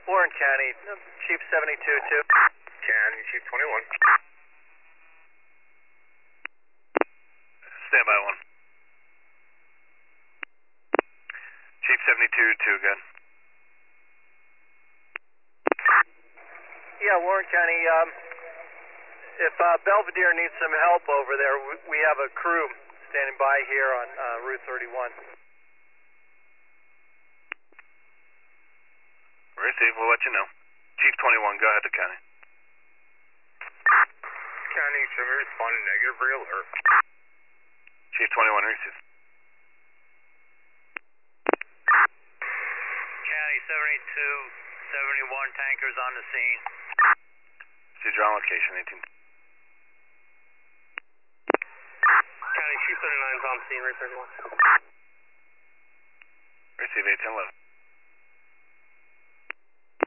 Warren County, Chief 72-2. County, Chief 21. Stand by 1. Chief 72-2 again. Yeah, Warren County, if Belvedere needs some help over there, we have a crew standing by here on Route 31. Receive, we'll let you know. Chief 21, go ahead to County. County, should we respond negative or alert? Chief 21, receive. County 72-71, tankers on the scene. Procedure on location, 18. County, Chief 39's on scene, Route 31. Receive, 18 left.